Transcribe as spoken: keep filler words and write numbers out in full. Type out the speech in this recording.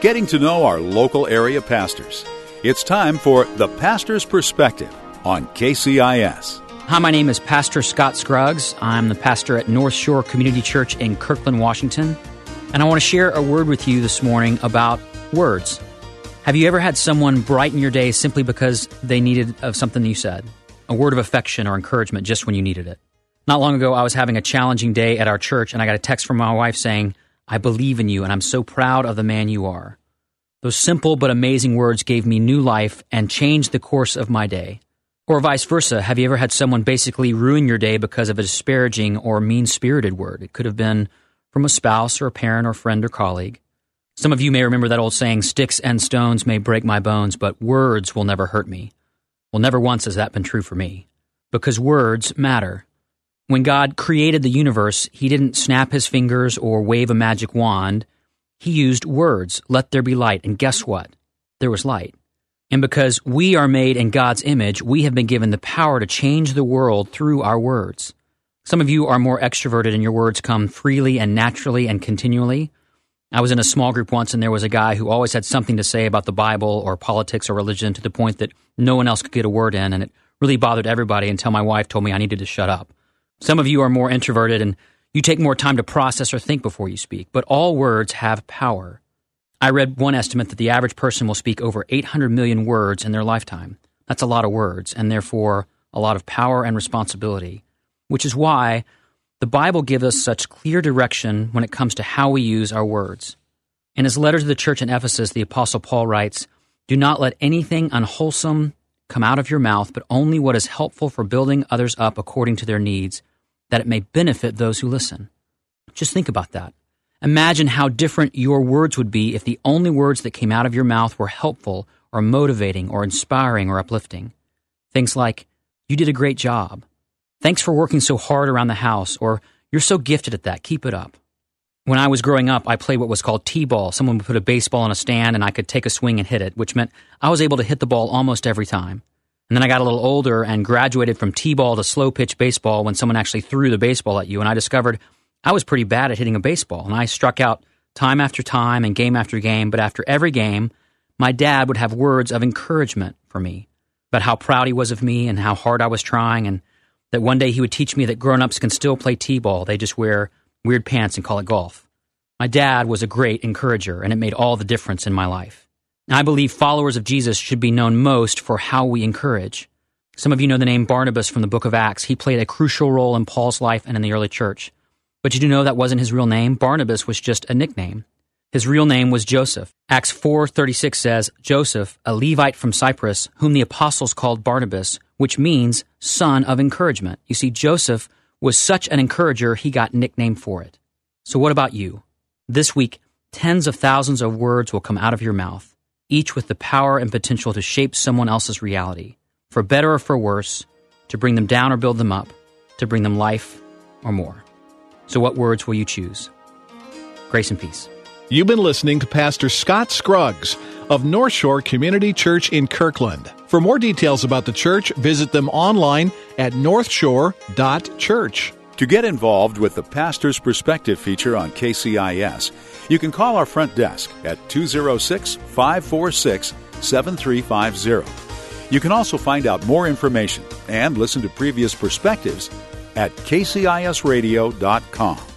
getting to know our local area pastors. It's time for The Pastor's Perspective on K C I S. Hi, my name is Pastor Scott Scruggs. I'm the pastor at North Shore Community Church in Kirkland, Washington. And I want to share a word with you this morning about words. Have you ever had someone brighten your day simply because they needed of something you said? A word of affection or encouragement just when you needed it. Not long ago, I was having a challenging day at our church, and I got a text from my wife saying, "I believe in you, and I'm so proud of the man you are." Those simple but amazing words gave me new life and changed the course of my day. Or vice versa, have you ever had someone basically ruin your day because of a disparaging or mean-spirited word? It could have been from a spouse or a parent or friend or colleague. Some of you may remember that old saying, "Sticks and stones may break my bones, but words will never hurt me." Well, never once has that been true for me, because words matter. When God created the universe, He didn't snap His fingers or wave a magic wand. He used words, "Let there be light," and guess what? There was light. And because we are made in God's image, we have been given the power to change the world through our words. Some of you are more extroverted and your words come freely and naturally and continually. I was in a small group once and there was a guy who always had something to say about the Bible or politics or religion to the point that no one else could get a word in, and it really bothered everybody until my wife told me I needed to shut up. Some of you are more introverted and you take more time to process or think before you speak, but all words have power. I read one estimate that the average person will speak over eight hundred million words in their lifetime. That's a lot of words, and therefore a lot of power and responsibility, which is why the Bible gives us such clear direction when it comes to how we use our words. In his letter to the church in Ephesus, the Apostle Paul writes, "Do not let anything unwholesome come out of your mouth, but only what is helpful for building others up according to their needs, that it may benefit those who listen." Just think about that. Imagine how different your words would be if the only words that came out of your mouth were helpful or motivating or inspiring or uplifting. Things like, "You did a great job. Thanks for working so hard around the house," or "You're so gifted at that. Keep it up." When I was growing up, I played what was called T-ball. Someone would put a baseball on a stand and I could take a swing and hit it, which meant I was able to hit the ball almost every time. And then I got a little older and graduated from T-ball to slow-pitch baseball when someone actually threw the baseball at you, and I discovered I was pretty bad at hitting a baseball, and I struck out time after time and game after game, but after every game, my dad would have words of encouragement for me about how proud he was of me and how hard I was trying, and that one day he would teach me that grown-ups can still play T-ball. They just wear weird pants and call it golf. My dad was a great encourager, and it made all the difference in my life. I believe followers of Jesus should be known most for how we encourage. Some of you know the name Barnabas from the book of Acts. He played a crucial role in Paul's life and in the early church. But did you know that wasn't his real name? Barnabas was just a nickname. His real name was Joseph. Acts four thirty-six says, "Joseph, a Levite from Cyprus, whom the apostles called Barnabas," which means son of encouragement. You see, Joseph was such an encourager, he got nicknamed for it. So what about you? This week, tens of thousands of words will come out of your mouth, each with the power and potential to shape someone else's reality, for better or for worse, to bring them down or build them up, to bring them life or more. So what words will you choose? Grace and peace. You've been listening to Pastor Scott Scruggs of North Shore Community Church in Kirkland. For more details about the church, visit them online at north shore dot church. To get involved with the Pastor's Perspective feature on K C I S, you can call our front desk at two oh six, five four six, seven three five zero. You can also find out more information and listen to previous perspectives at k c i s radio dot com.